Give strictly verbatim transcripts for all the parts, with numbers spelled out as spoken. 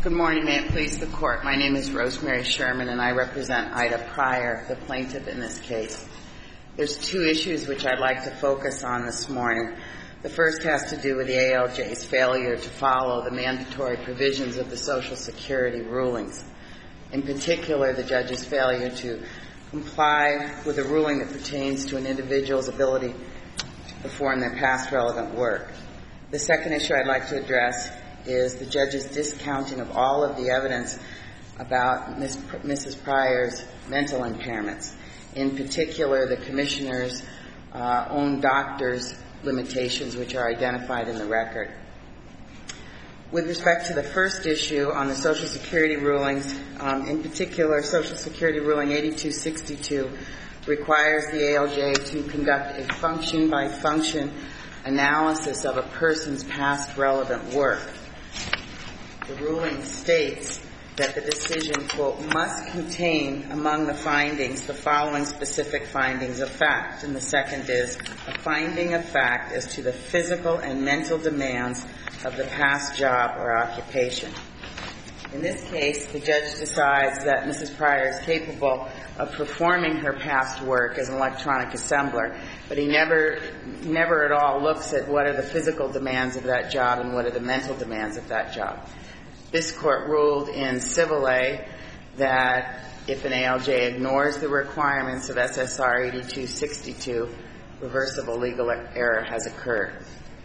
Good morning. May it please the Court. My name is Rosemary Sherman, and I represent Ida Pryor, the plaintiff in this case. There's two issues which I'd like to focus on this morning. The first has to do with the A L J's failure to follow the mandatory provisions of the Social Security rulings. In particular, the judge's failure to comply with a ruling that pertains to an individual's ability to perform their past relevant work. The second issue I'd like to address is the judge's discounting of all of the evidence about Miz Missus Pryor's mental impairments, in particular the commissioner's uh, own doctor's limitations, which are identified in the record. With respect to the first issue on the Social Security rulings, um, in particular, Social Security ruling eighty-two sixty-two requires the A L J to conduct a function-by-function analysis of a person's past relevant work. The ruling states that the decision, quote, must contain among the findings the following specific findings of fact. And the second is a finding of fact as to the physical and mental demands of the past job or occupation. In this case, the judge decides that Missus Pryor is capable of performing her past work as an electronic assembler, but he never, never at all looks at what are the physical demands of that job and what are the mental demands of that job. This Court ruled in Civil A that if an A L J ignores the requirements of S S R eighty-two sixty-two, reversible legal error has occurred.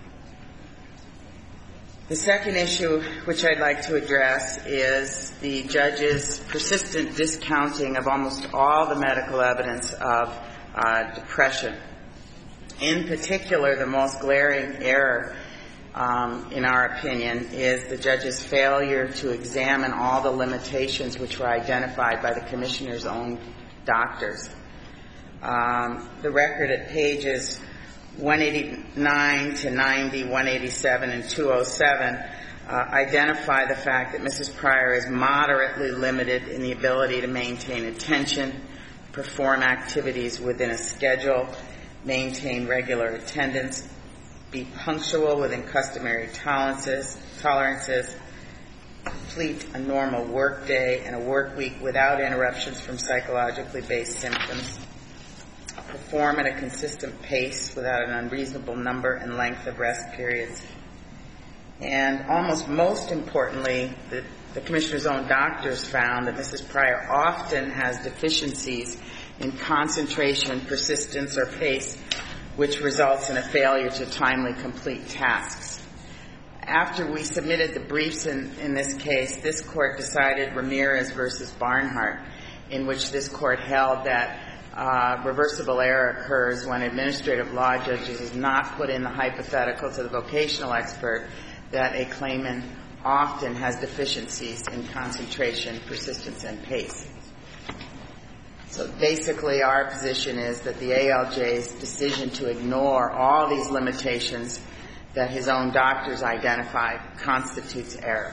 The second issue which I'd like to address is the judge's persistent discounting of almost all the medical evidence of uh, depression. In particular, the most glaring error, um, in our opinion, is the judge's failure to examine all the limitations which were identified by the commissioner's own doctors. Um, the record at pages one eighty-nine to ninety, one eighty-seven, and two oh seven uh, identify the fact that Missus Pryor is moderately limited in the ability to maintain attention, perform activities within a schedule, maintain regular attendance, be punctual within customary tolerances, tolerances, complete a normal work day and a work week without interruptions from psychologically based symptoms, perform at a consistent pace without an unreasonable number and length of rest periods. And almost most importantly, the, the commissioner's own doctors found that Missus Pryor often has deficiencies in concentration, persistence, or pace, which results in a failure to timely complete tasks. After we submitted the briefs in, in this case, this Court decided Ramirez versus Barnhart, in which this Court held that Uh, reversible error occurs when administrative law judges not put in the hypothetical to the vocational expert that a claimant often has deficiencies in concentration, persistence, and pace. So basically our position is that the A L J's decision to ignore all these limitations that his own doctors identified constitutes error.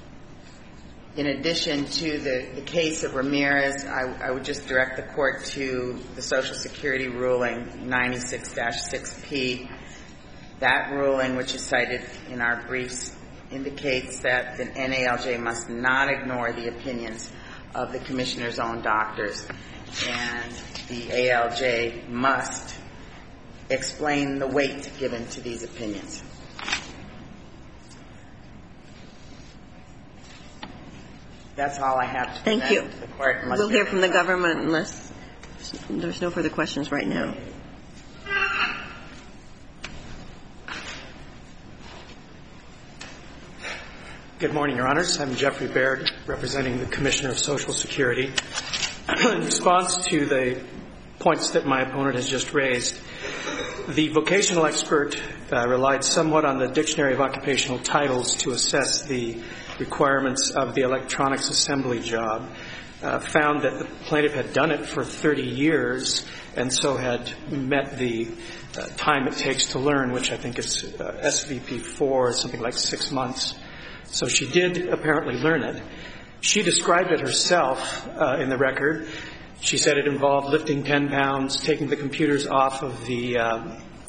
In addition to the, the case of Ramirez, I, I would just direct the Court to the Social Security ruling ninety-six dash six P. That ruling, which is cited in our briefs, indicates that the N A L J must not ignore the opinions of the commissioner's own doctors, and the A L J must explain the weight given to these opinions. That's all I have to Thank you. to the Court. We'll hear from the government unless there's no further questions right now. Good morning, Your Honors. I'm Jeffrey Baird, representing the Commissioner of Social Security. In response to the points that my opponent has just raised, the vocational expert uh, relied somewhat on the Dictionary of Occupational Titles to assess the requirements of the electronics assembly job, uh, found that the plaintiff had done it for thirty years and so had met the uh, time it takes to learn, which I think is uh, S V P four, something like six months. So she did apparently learn it. She described it herself uh, in the record. She said it involved lifting ten pounds, taking the computers off of the uh,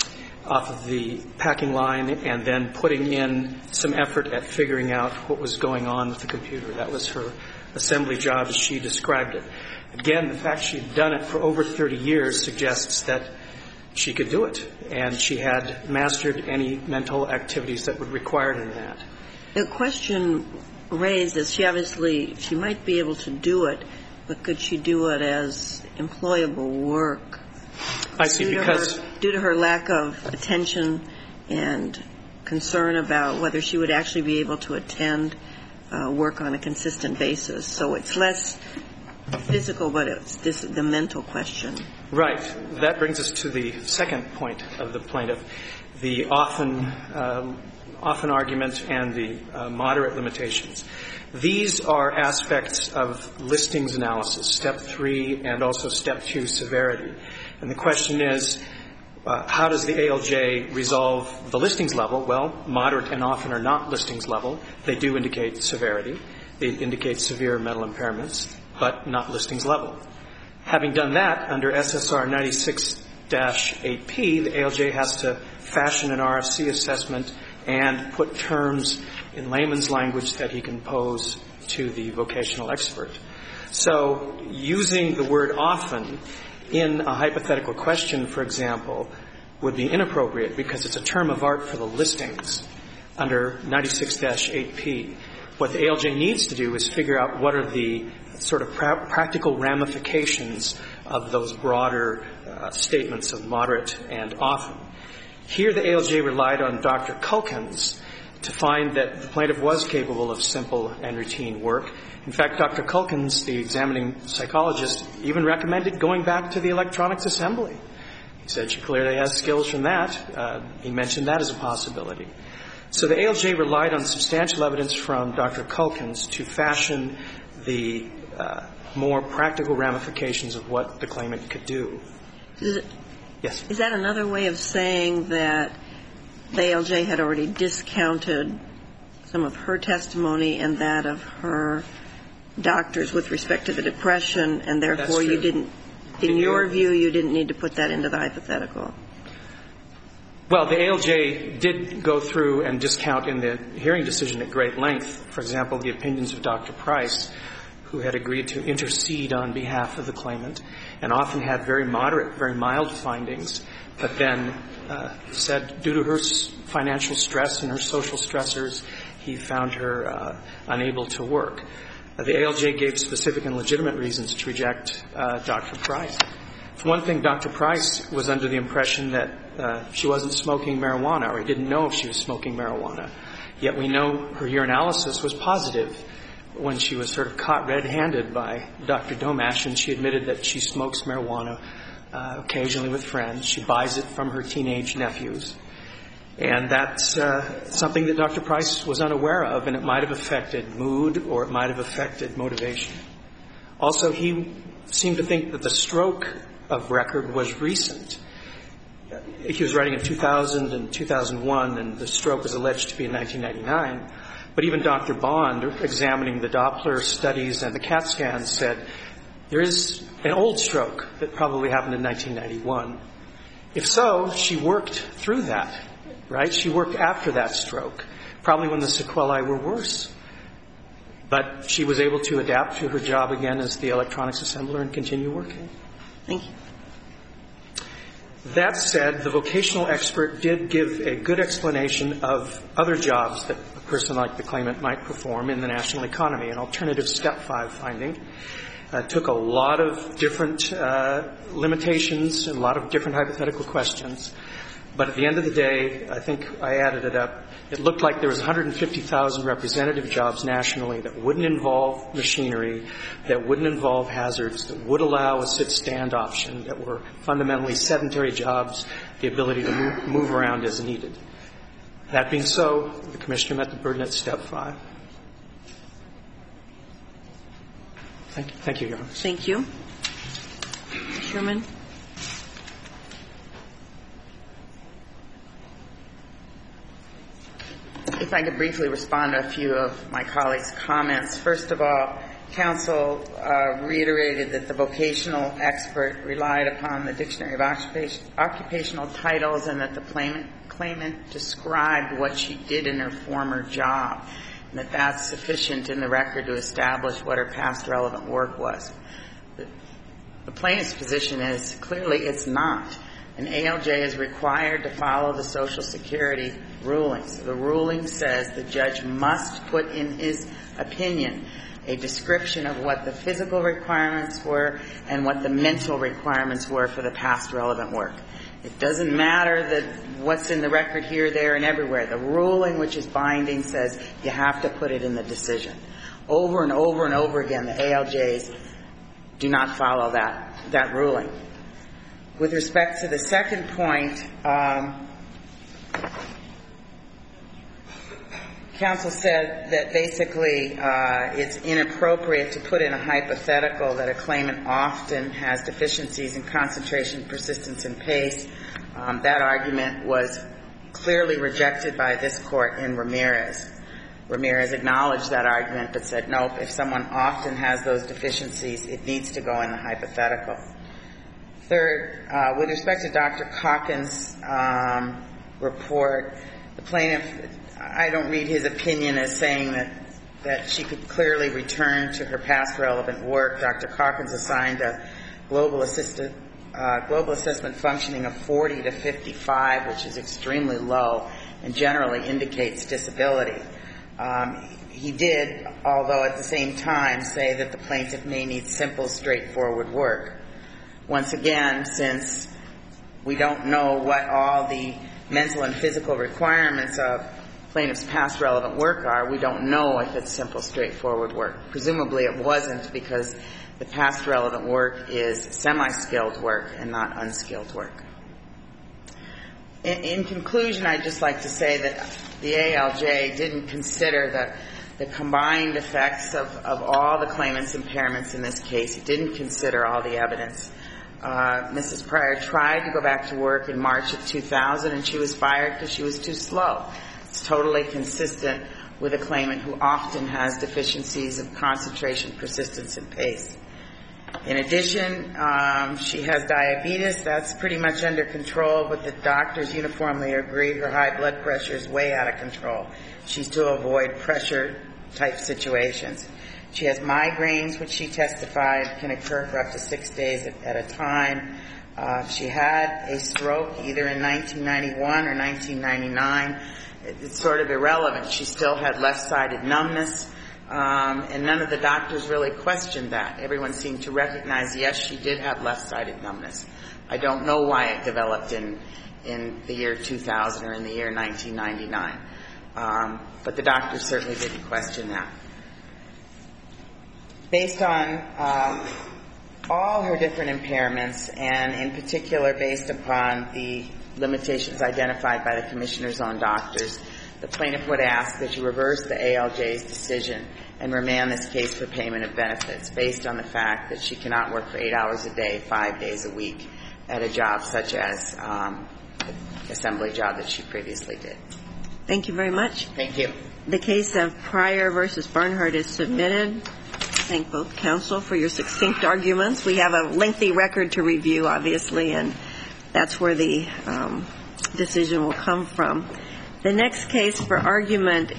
off of the packing line and then putting in some effort at figuring out what was going on with the computer. That was her assembly job as she described it. Again, the fact she'd done it for over thirty years suggests that she could do it, and she had mastered any mental activities that were required in that. The question raised is she obviously, she might be able to do it, but could she do it as employable work? I see, due because... To her, due to her lack of attention and concern about whether she would actually be able to attend uh, work on a consistent basis. So it's less physical, but it's this, the mental question. Right. That brings us to the second point of the plaintiff, the often uh, often argument and the uh, moderate limitations. These are aspects of listings analysis, step three and also step two, severity. And the question is, uh, how does the A L J resolve the listings level? Well, moderate and often are not listings level. They do indicate severity. They indicate severe mental impairments, but not listings level. Having done that, under S S R ninety-six dash eight P, the A L J has to fashion an R F C assessment and put terms in layman's language that he can pose to the vocational expert. So using the word often in a hypothetical question, for example, would be inappropriate because it's a term of art for the listings under ninety-six dash eight P. What the A L J needs to do is figure out what are the sort of pra- practical ramifications of those broader uh, statements of moderate and often. Here the A L J relied on Doctor Culkins to find that the plaintiff was capable of simple and routine work. In fact, Doctor Culkins, the examining psychologist, even recommended going back to the electronics assembly. He said she clearly has skills from that. Uh, he mentioned that as a possibility. So the A L J relied on substantial evidence from Doctor Culkins to fashion the uh, more practical ramifications of what the claimant could do. Is it, yes. Is that another way of saying that the A L J had already discounted some of her testimony and that of her doctors with respect to the depression, and therefore you didn't, in your view, you didn't need to put that into the hypothetical? Well, the A L J did go through and discount in the hearing decision at great length, for example, the opinions of Doctor Price, who had agreed to intercede on behalf of the claimant and often had very moderate, very mild findings, but then uh, said due to her financial stress and her social stressors, he found her uh, unable to work. Uh, the A L J gave specific and legitimate reasons to reject uh, Doctor Price. For one thing, Doctor Price was under the impression that uh, she wasn't smoking marijuana, or he didn't know if she was smoking marijuana. Yet we know her urinalysis was positive when she was sort of caught red-handed by Doctor Domash, and she admitted that she smokes marijuana uh, occasionally with friends. She buys it from her teenage nephews. And that's uh, something that Doctor Price was unaware of, and it might have affected mood or it might have affected motivation. Also, he seemed to think that the stroke of record was recent. He was writing in two thousand and two thousand one, and the stroke was alleged to be in nineteen ninety-nine. But even Doctor Bond, examining the Doppler studies and the CAT scans, said there is an old stroke that probably happened in nineteen ninety-one. If so, she worked through that, right? She worked after that stroke, probably when the sequelae were worse. But she was able to adapt to her job again as the electronics assembler and continue working. Thank you. That said, the vocational expert did give a good explanation of other jobs that a person like the claimant might perform in the national economy, an alternative step five finding. Uh, took a lot of different uh, limitations and a lot of different hypothetical questions. But at the end of the day, I think I added it up. It looked like there was one hundred fifty thousand representative jobs nationally that wouldn't involve machinery, that wouldn't involve hazards, that would allow a sit-stand option, that were fundamentally sedentary jobs, the ability to move, move around as needed. That being so, the Commissioner met the burden at step five. Thank you, Thank you, Your Honor. Thank you. Sherman. if I could briefly respond to a few of my colleagues' comments. First of all, counsel uh, reiterated that the vocational expert relied upon the Dictionary of Occupation, Occupational Titles and that the claimant, claimant described what she did in her former job, and that that's sufficient in the record to establish what her past relevant work was. The, the plaintiff's position is clearly it's not. An A L J is required to follow the Social Security rulings. The ruling says the judge must put in his opinion a description of what the physical requirements were and what the mental requirements were for the past relevant work. It doesn't matter that what's in the record here, there, and everywhere. The ruling, which is binding, says you have to put it in the decision. Over and over and over again, the A L Js do not follow that, that ruling. With respect to the second point, um, counsel said that basically uh, it's inappropriate to put in a hypothetical that a claimant often has deficiencies in concentration, persistence, and pace. Um, that argument was clearly rejected by this court in Ramirez. Ramirez acknowledged that argument but said, nope, if someone often has those deficiencies, it needs to go in the hypothetical. Third, uh, with respect to Doctor Calkins' um, report, the plaintiff, I don't read his opinion as saying that, that she could clearly return to her past relevant work. Doctor Calkins assigned a global, assistant, uh, global assessment functioning of forty to fifty-five, which is extremely low and generally indicates disability. Um, he did, although at the same time, say that the plaintiff may need simple, straightforward work. Once again, since we don't know what all the mental and physical requirements of plaintiff's past relevant work are, we don't know if it's simple, straightforward work. Presumably it wasn't, because the past relevant work is semi-skilled work and not unskilled work. In, in conclusion, I'd just like to say that the A L J didn't consider the, the combined effects of, of all the claimant's impairments in this case. He didn't consider all the evidence. Uh, Missus Pryor tried to go back to work in March of two thousand, and she was fired because she was too slow. It's totally consistent with a claimant who often has deficiencies of concentration, persistence, and pace. In addition, um, she has diabetes. That's pretty much under control, but the doctors uniformly agree her high blood pressure is way out of control. She's to avoid pressure-type situations. She has migraines, which she testified can occur for up to six days at, at a time. Uh, she had a stroke either in nineteen ninety-one or nineteen ninety-nine. It's sort of irrelevant. She still had left-sided numbness, um, and none of the doctors really questioned that. Everyone seemed to recognize, yes, she did have left-sided numbness. I don't know why it developed in, in the year two thousand or in the year nineteen ninety-nine, um, but the doctors certainly didn't question that. Based on uh, all her different impairments, and in particular based upon the limitations identified by the Commissioner's own doctors, the plaintiff would ask that you reverse the A L J's decision and remand this case for payment of benefits based on the fact that she cannot work for eight hours a day, five days a week at a job such as um, the assembly job that she previously did. Thank you very much. Thank you. The case of Pryor versus Barnhart is submitted. Thank both counsel for your succinct arguments. We have a lengthy record to review, obviously, and that's where the um, decision will come from. The next case for argument